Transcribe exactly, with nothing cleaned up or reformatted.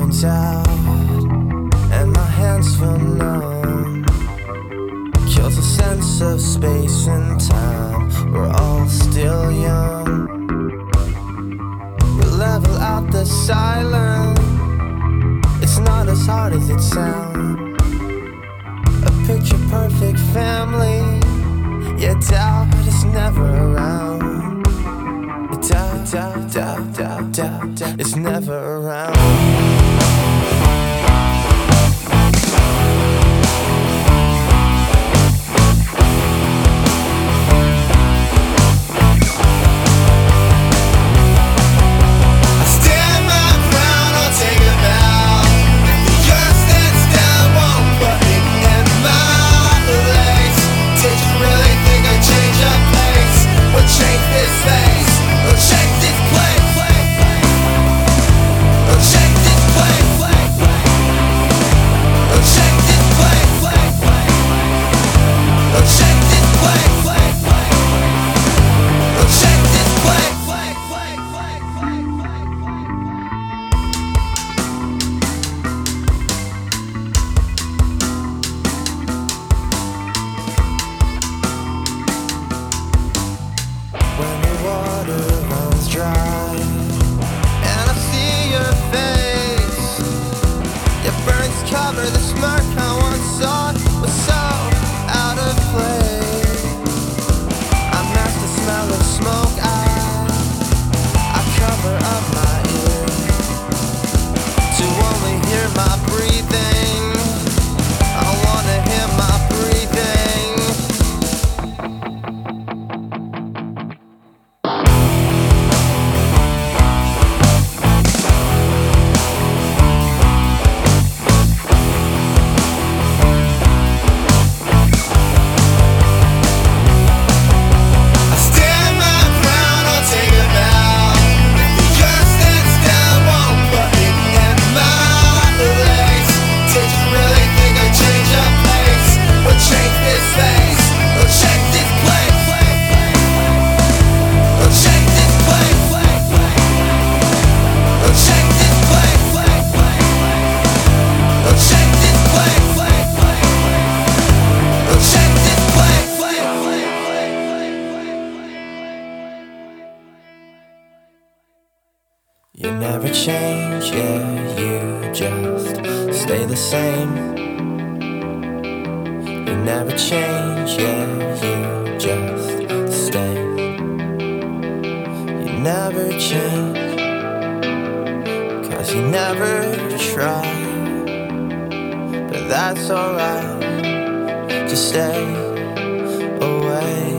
burns out and my hands feel numb. Kills a sense of space and time. We're all still young. We level out the silence. It's not as hard as it sounds. A picture perfect family. Yeah, doubt is never around. Doubt, doubt, doubt, doubt, doubt, doubt is never around. Cover the smirk I once saw was so out of place. I mask the smell of smoke. I, I cover up my ears to only hear my breathing. I wanna hear my breathing. You never change, yeah, you just stay the same. You never change, yeah, you just stay. You never change, cause you never try. But that's alright, just stay away.